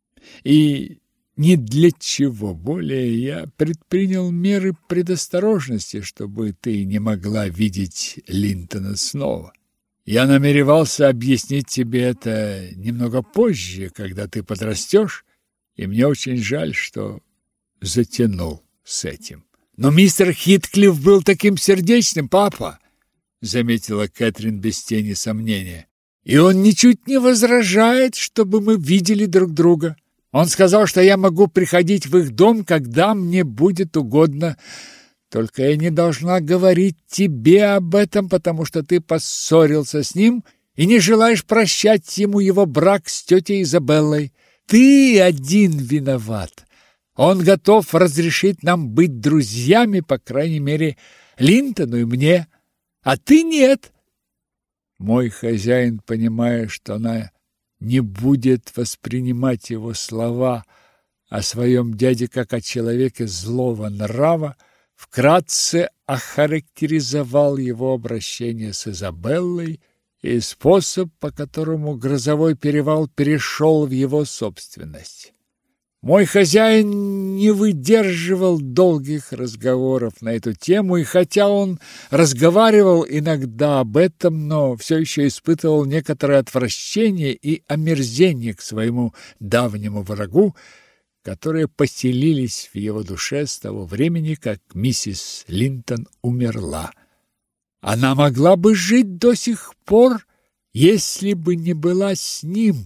и ни для чего более я предпринял меры предосторожности, чтобы ты не могла видеть Линтона снова. Я намеревался объяснить тебе это немного позже, когда ты подрастешь, и мне очень жаль, что затянул с этим. Но мистер Хитклиф был таким сердечным, папа, заметила Кэтрин без тени сомнения. И он ничуть не возражает, чтобы мы видели друг друга. Он сказал, что я могу приходить в их дом, когда мне будет угодно. Только я не должна говорить тебе об этом, потому что ты поссорился с ним и не желаешь прощать ему его брак с тетей Изабеллой. Ты один виноват. Он готов разрешить нам быть друзьями, по крайней мере, Линтону и мне, а ты нет. Мой хозяин, понимая, что она не будет воспринимать его слова о своем дяде как о человеке злого нрава, вкратце охарактеризовал его обращение с Изабеллой и способ, по которому Грозовой перевал перешел в его собственность. Мой хозяин не выдерживал долгих разговоров на эту тему, и хотя он разговаривал иногда об этом, но все еще испытывал некоторое отвращение и омерзение к своему давнему врагу, которые поселились в его душе с того времени, как миссис Линтон умерла. Она могла бы жить до сих пор, если бы не была с ним.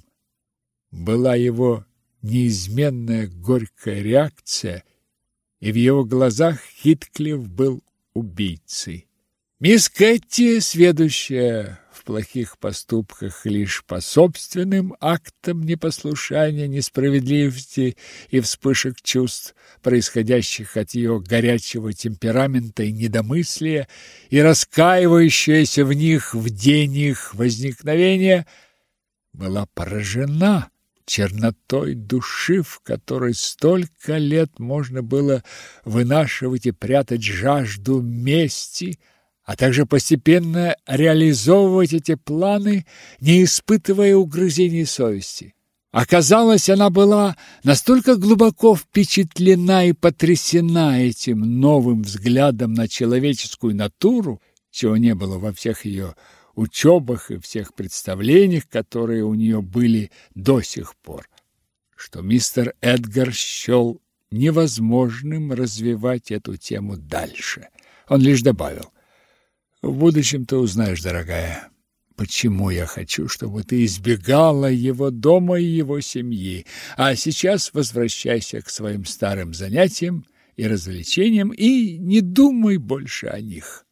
Была его неизменная горькая реакция, и в его глазах Хитклифф был убийцей. Мисс Кэти, сведущая в плохих поступках лишь по собственным актам непослушания, несправедливости и вспышек чувств, происходящих от ее горячего темперамента и недомыслия, и раскаивающаяся в них в день их возникновения, была поражена чернотой души, в которой столько лет можно было вынашивать и прятать жажду мести, а также постепенно реализовывать эти планы, не испытывая угрызений совести. Оказалось, она была настолько глубоко впечатлена и потрясена этим новым взглядом на человеческую натуру, чего не было во всех ее учебах и всех представлениях, которые у нее были до сих пор, что мистер Эдгар счел невозможным развивать эту тему дальше. Он лишь добавил: «В будущем ты узнаешь, дорогая, почему я хочу, чтобы ты избегала его дома и его семьи, а сейчас возвращайся к своим старым занятиям и развлечениям и не думай больше о них».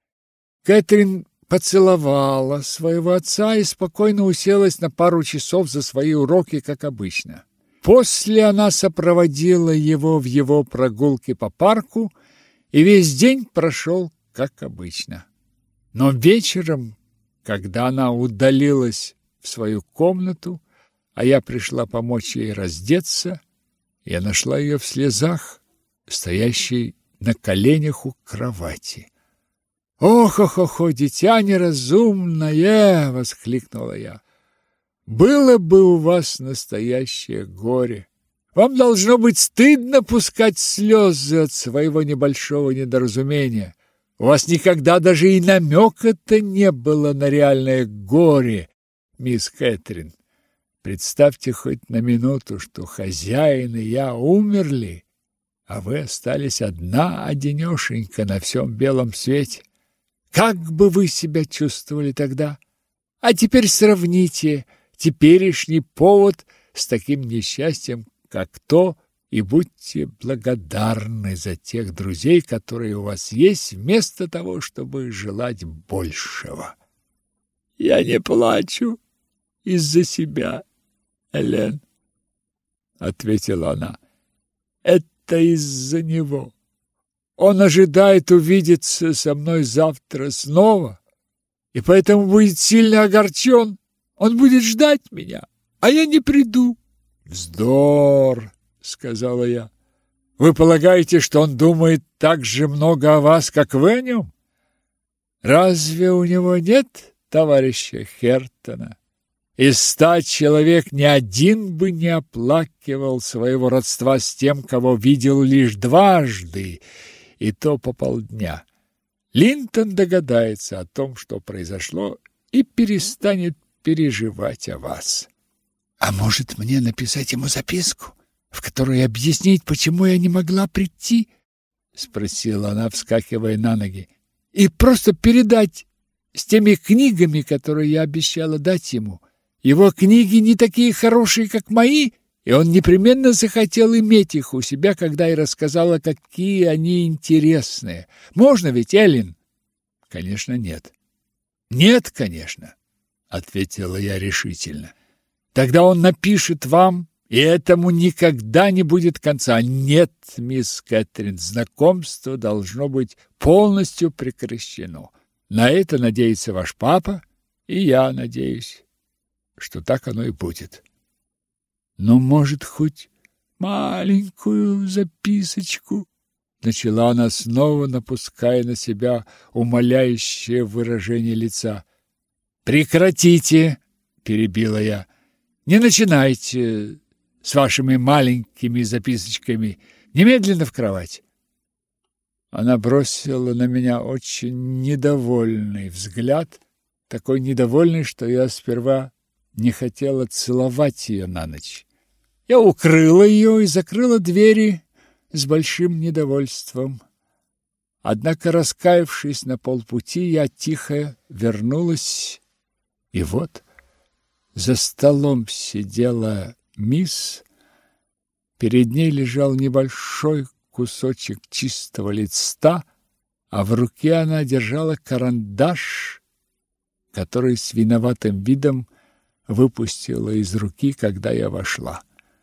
Кэтрин поцеловала своего отца и спокойно уселась на пару часов за свои уроки, как обычно. После она сопроводила его в его прогулке по парку, и весь день прошел, как обычно. Но вечером, когда она удалилась в свою комнату, а я пришла помочь ей раздеться, я нашла ее в слезах, стоящей на коленях у кровати. «Ох-ох-ох, дитя неразумное!» — воскликнула я. «Было бы у вас настоящее горе! Вам должно быть стыдно пускать слезы от своего небольшого недоразумения. У вас никогда даже и намека-то не было на реальное горе, мисс Кэтрин. Представьте хоть на минуту, что хозяин и я умерли, а вы остались одна-одинешенька на всем белом свете. Как бы вы себя чувствовали тогда? А теперь сравните теперешний повод с таким несчастьем, как то, и будьте благодарны за тех друзей, которые у вас есть, вместо того, чтобы желать большего. Я не плачу из-за себя, Элен, ответила она. Это из-за него. Он ожидает увидеться со мной завтра снова, и поэтому будет сильно огорчен. Он будет ждать меня, а я не приду. Вздор, сказала я. Вы полагаете, что он думает так же много о вас, как вы о нем? Разве у него нет товарища Хертона? Из 100 человек ни один бы не оплакивал своего родства с тем, кого видел лишь дважды, и то по полдня. Линтон догадается о том, что произошло, и перестанет переживать о вас. А может, мне написать ему записку, в которой объяснить, почему я не могла прийти? Спросила она, вскакивая на ноги. И просто передать с теми книгами, которые я обещала дать ему. Его книги не такие хорошие, как мои, и он непременно захотел иметь их у себя, когда я рассказала, какие они интересные. Можно ведь, Эллен? Конечно, нет. Нет, конечно, ответила я решительно. Тогда он напишет вам, и этому никогда не будет конца. Нет, мисс Кэтрин, знакомство должно быть полностью прекращено. На это надеется ваш папа, И я надеюсь, что так оно и будет. Но, может, хоть маленькую записочку? Начала она снова, напуская на себя умоляющее выражение лица. «Прекратите!» – перебила я. «Не начинайте с вашими маленькими записочками. Немедленно в кровать!» Она бросила на меня очень недовольный взгляд, такой недовольный, что я сперва не хотела целовать ее на ночь. Я укрыла ее и закрыла двери с большим недовольством. Однако, раскаявшись на полпути, я тихо вернулась, и вот за столом сидела мисс, перед ней лежал небольшой кусочек чистого листа, а в руке она держала карандаш, который с виноватым видом выпустила из руки, когда я вошла.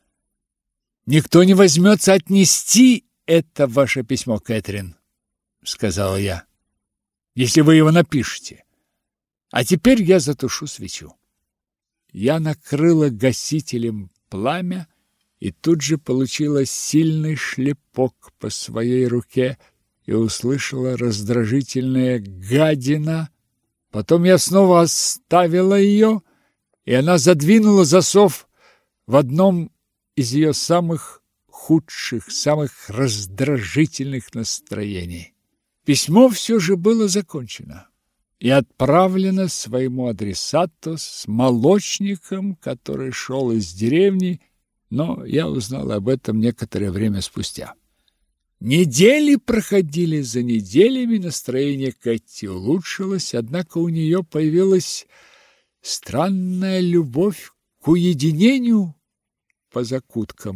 «Никто не возьмется отнести это ваше письмо, Кэтрин», — сказала я, — «если вы его напишете. А теперь я затушу свечу». Я накрыла гасителем пламя и тут же получила сильный шлепок по своей руке и услышала раздражительное «гадина». Потом я снова оставила ее, и она задвинула засов в одном из ее самых худших, самых раздражительных настроений. Письмо все же было закончено и отправлено своему адресату с молочником, который шел из деревни, но я узнал об этом некоторое время спустя. Недели проходили за неделями, настроение Кэти улучшилось, однако у нее появилась странная любовь к уединению по закуткам,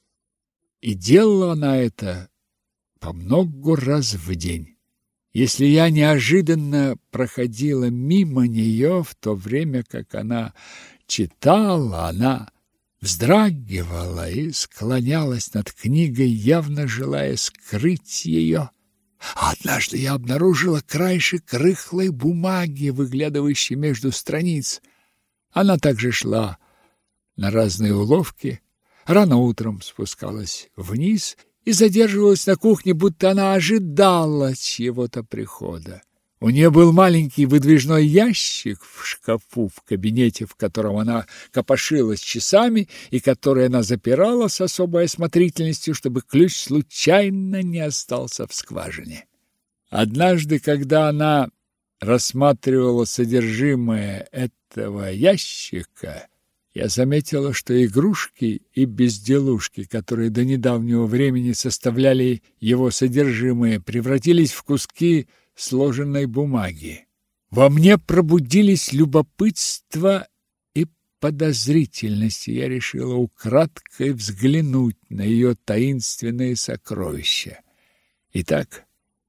и делала она это по много раз в день. Если я неожиданно проходила мимо нее в то время, как она читала, она вздрагивала и склонялась над книгой, явно желая скрыть ее. А однажды я обнаружила краешек рыхлой бумаги, выглядывающей между страниц. Она также шла на разные уловки, рано утром спускалась вниз и задерживалась на кухне, будто она ожидала чьего-то прихода. У нее был маленький выдвижной ящик в шкафу в кабинете, в котором она копошилась часами и который она запирала с особой осмотрительностью, чтобы ключ случайно не остался в скважине. Однажды, когда она рассматривала содержимое этого ящика, я заметила, что игрушки и безделушки, которые до недавнего времени составляли его содержимое, превратились в куски сложенной бумаги. Во мне пробудились любопытство и подозрительность, и я решила украдкой взглянуть на ее таинственные сокровища. Итак,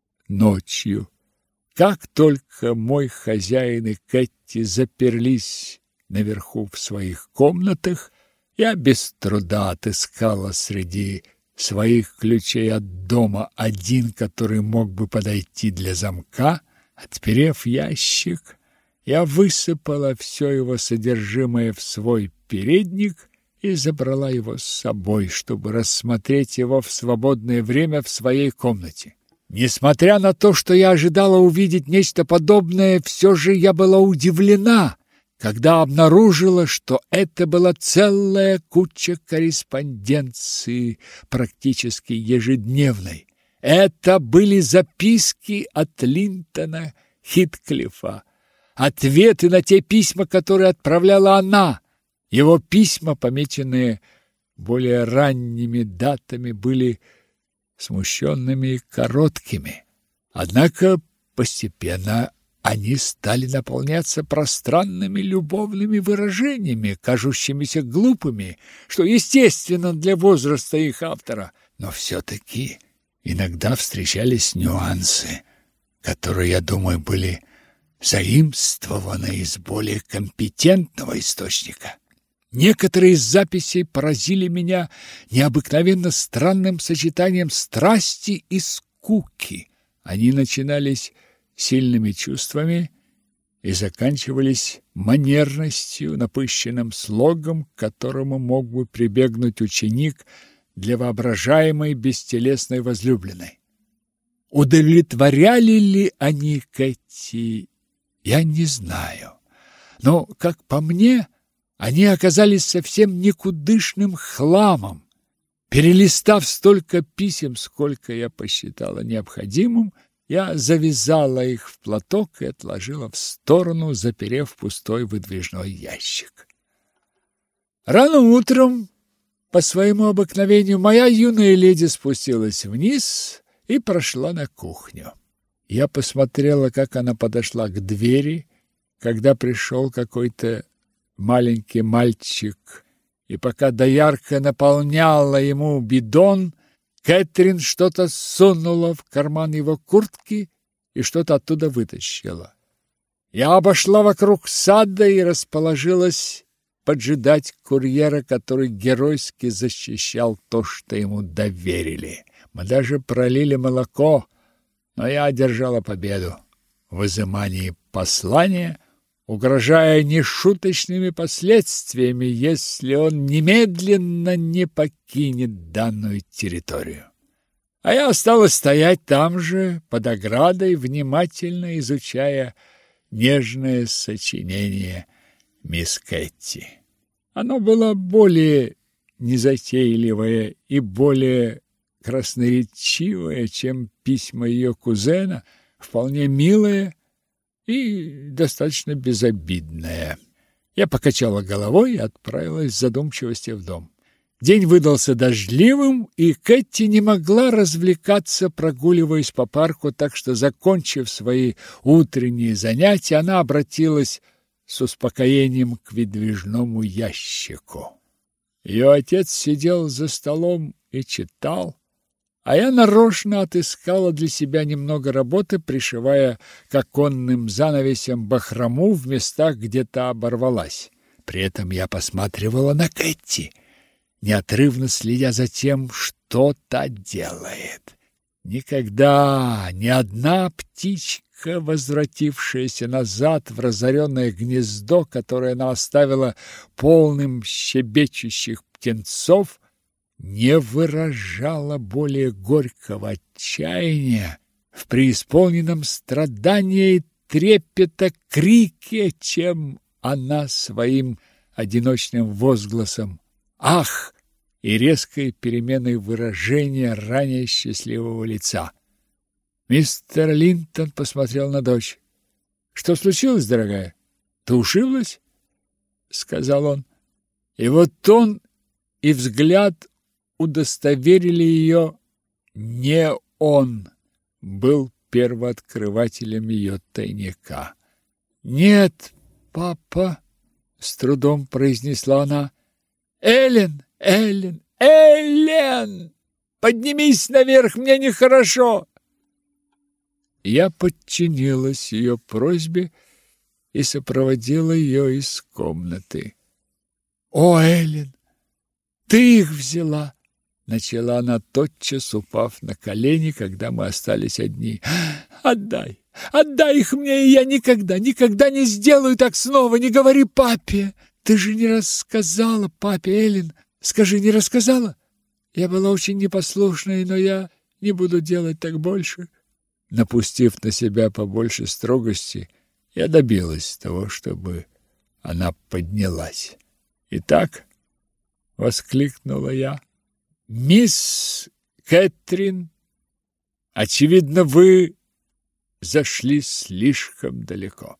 ночью, как только мой хозяин и Кэти заперлись наверху в своих комнатах, я без труда отыскала среди своих ключей от дома один, который мог бы подойти для замка. Отперев ящик, я высыпала все его содержимое в свой передник и забрала его с собой, чтобы рассмотреть его в свободное время в своей комнате. Несмотря на то, что я ожидала увидеть нечто подобное, все же я была удивлена, когда обнаружила, что это была целая куча корреспонденции, практически ежедневной. Это были записки от Линтона Хитклифа, ответы на те письма, которые отправляла она. Его письма, помеченные более ранними датами, были смущенными и короткими. Однако постепенно они стали наполняться пространными любовными выражениями, кажущимися глупыми, что естественно для возраста их автора. Но все-таки иногда встречались нюансы, которые, я думаю, были заимствованы из более компетентного источника. Некоторые из записей поразили меня необыкновенно странным сочетанием страсти и скуки. Они начинались сильными чувствами и заканчивались манерностью, напыщенным слогом, к которому мог бы прибегнуть ученик для воображаемой бестелесной возлюбленной. Удовлетворяли ли они Кэти, я не знаю. Но, как по мне, они оказались совсем никудышным хламом. Перелистав столько писем, сколько я посчитала необходимым, я завязала их в платок и отложила в сторону, заперев пустой выдвижной ящик. Рано утром, по своему обыкновению, моя юная леди спустилась вниз и прошла на кухню. Я посмотрела, как она подошла к двери, когда пришел какой-то маленький мальчик, и пока доярка наполняла ему бидон, Кэтрин что-то сунула в карман его куртки и что-то оттуда вытащила. Я обошла вокруг сада и расположилась поджидать курьера, который геройски защищал то, что ему доверили. Мы даже пролили молоко, но я одержала победу в изымании послания, угрожая нешуточными последствиями, если он немедленно не покинет данную территорию. А я осталась стоять там же, под оградой, внимательно изучая нежное сочинение мисс Кэти. Оно было более незатейливое и более красноречивое, чем письма ее кузена, вполне милое и достаточно безобидная. Я покачала головой и отправилась в задумчивости в дом. День выдался дождливым, и Кэти не могла развлекаться, прогуливаясь по парку, так что, закончив свои утренние занятия, она обратилась с успокоением к выдвижному ящику. Ее отец сидел за столом и читал, а я нарочно отыскала для себя немного работы, пришивая к оконным занавесям бахрому в местах, где та оборвалась. При этом я посматривала на Кэти, неотрывно следя за тем, что та делает. Никогда ни одна птичка, возвратившаяся назад в разоренное гнездо, которое она оставила полным щебечущих птенцов, не выражала более горького отчаяния в преисполненном страдании и трепета крике, чем она своим одиночным возгласом «Ах!» и резкой переменой выражения ранее счастливого лица. Мистер Линтон посмотрел на дочь. «Что случилось, дорогая? Ты ушиблась?» — сказал он. И вот он и взгляд удостоверили ее, не он был первооткрывателем ее тайника. «Нет, папа», — с трудом произнесла она. «Эллен, Эллен, Эллен! Поднимись наверх, мне нехорошо!» Я подчинилась ее просьбе и сопроводила ее из комнаты. «О, Эллен, ты их взяла!» — начала она, тотчас упав на колени, когда мы остались одни. «Отдай! Отдай их мне, и я никогда, никогда не сделаю так снова! Не говори папе! Ты же не рассказала папе, Эллен! Скажи, не рассказала? Я была очень непослушной, но я не буду делать так больше». Напустив на себя побольше строгости, я добилась того, чтобы она поднялась. «Итак», — воскликнула я, — «мисс Кэтрин, очевидно, вы зашли слишком далеко.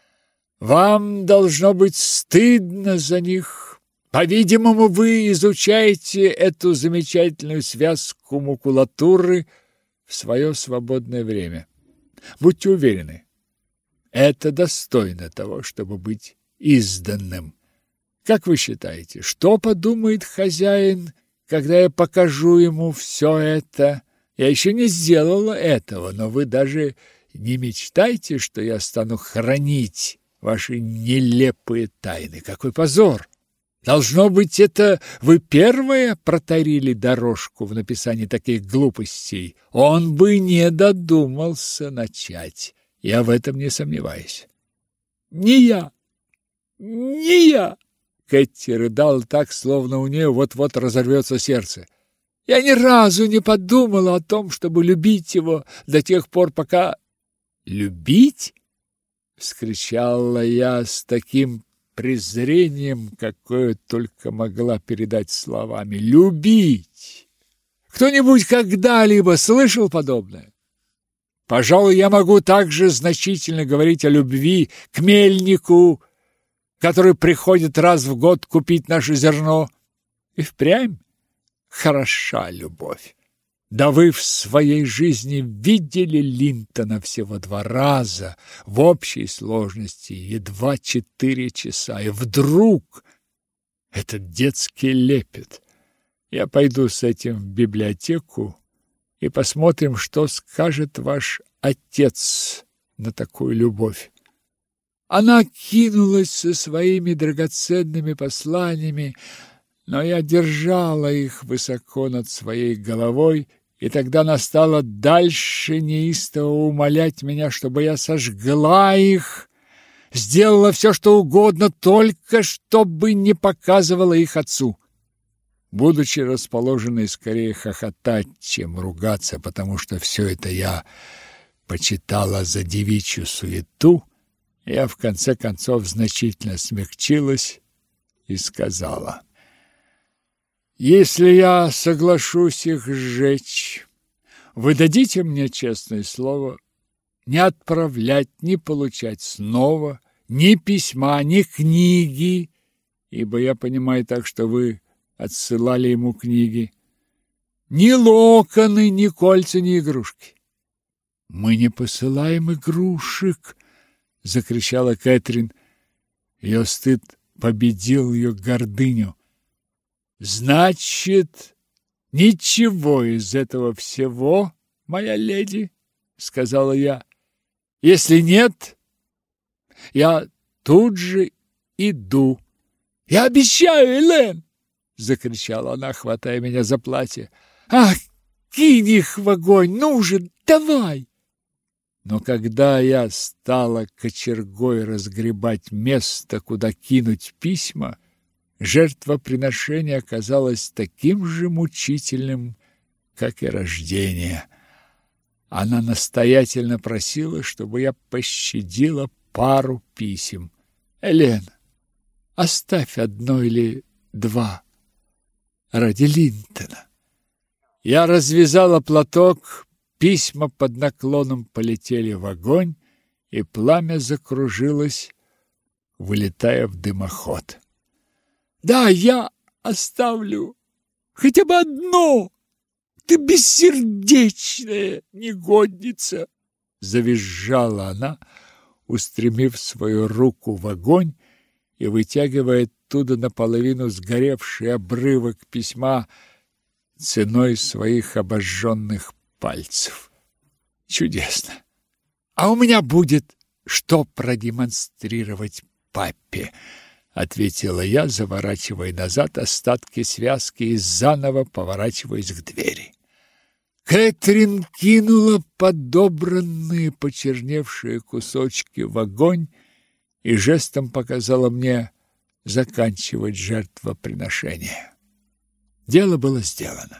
Вам должно быть стыдно за них. По-видимому, вы изучаете эту замечательную связку макулатуры в свое свободное время. Будьте уверены, это достойно того, чтобы быть изданным. Как вы считаете, что подумает хозяин, когда я покажу ему все это? Я еще не сделала этого, но вы даже не мечтайте, что я стану хранить ваши нелепые тайны. Какой позор! Должно быть, это вы первые протарили дорожку в написании таких глупостей. Он бы не додумался начать. Я в этом не сомневаюсь. Не я! Не я!» Кэти рыдала так, словно у нее вот-вот разорвется сердце. «Я ни разу не подумала о том, чтобы любить его до тех пор, пока...» «Любить?» — вскричала я с таким презрением, какое только могла передать словами. «Любить! Кто-нибудь когда-либо слышал подобное? Пожалуй, я могу также значительно говорить о любви к мельнику, который приходит раз в год купить наше зерно. И впрямь хороша любовь. Да вы в своей жизни видели Линтона всего 2 раза, в общей сложности едва 4 часа, и вдруг этот детский лепет. Я пойду с этим в библиотеку, и посмотрим, что скажет ваш отец на такую любовь». Она кинулась со своими драгоценными посланиями, но я держала их высоко над своей головой, и тогда она стала дальше неистово умолять меня, чтобы я сожгла их, сделала все, что угодно, только чтобы не показывала их отцу. Будучи расположенной скорее хохотать, чем ругаться, потому что все это я почитала за девичью суету, я в конце концов значительно смягчилась и сказала: «Если я соглашусь их сжечь, вы дадите мне честное слово не отправлять, не получать снова ни письма, ни книги, ибо я понимаю так, что вы отсылали ему книги, ни локоны, ни кольца, ни игрушки». «Мы не посылаем игрушек!» — закричала Кэтрин. Ее стыд победил ее гордыню. «Значит, ничего из этого всего, моя леди, — сказала я. — Если нет, я тут же иду. — Я обещаю, Элен! — закричала она, хватая меня за платье. — Ах, кинь их в огонь! Ну же, давай! Но когда я стала кочергой разгребать место, куда кинуть письма, жертвоприношение оказалось таким же мучительным, как и рождение. Она настоятельно просила, чтобы я пощадила пару писем. «Элен, оставь 1 или 2 ради Линтона». Я развязала платок, письма под наклоном полетели в огонь, и пламя закружилось, вылетая в дымоход. «Да, я оставлю хотя бы 1. Ты бессердечная негодница!» Завизжала она, устремив свою руку в огонь и вытягивая оттуда наполовину сгоревший обрывок письма ценой своих обожженных пальцев. «Чудесно! А у меня будет что продемонстрировать папе!» — ответила я, заворачивая назад остатки связки и заново поворачиваясь к двери. Кэтрин кинула подобранные почерневшие кусочки в огонь и жестом показала мне заканчивать жертвоприношение. Дело было сделано.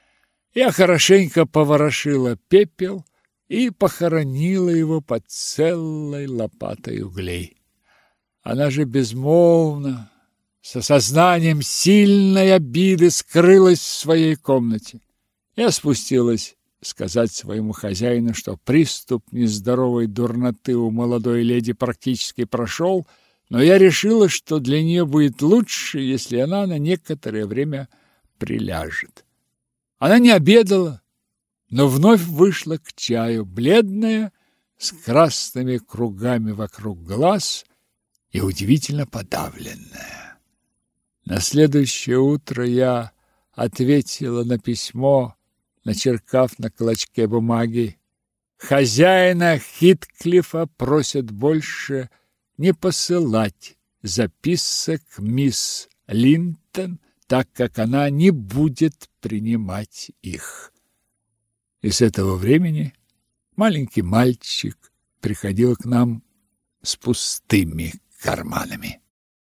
Я хорошенько поворошила пепел и похоронила его под целой лопатой углей. Она же безмолвно, с осознанием сильной обиды, скрылась в своей комнате. Я спустилась сказать своему хозяину, что приступ нездоровой дурноты у молодой леди практически прошел, но я решила, что для нее будет лучше, если она на некоторое время приляжет. Она не обедала, но вновь вышла к чаю, бледная, с красными кругами вокруг глаз и удивительно подавленная. На следующее утро я ответила на письмо, начеркав на клочке бумаги: «Хозяина Хитклифа просят больше не посылать записок мисс Линтон, так как она не будет принимать их». И с этого времени маленький мальчик приходил к нам с пустыми карманами.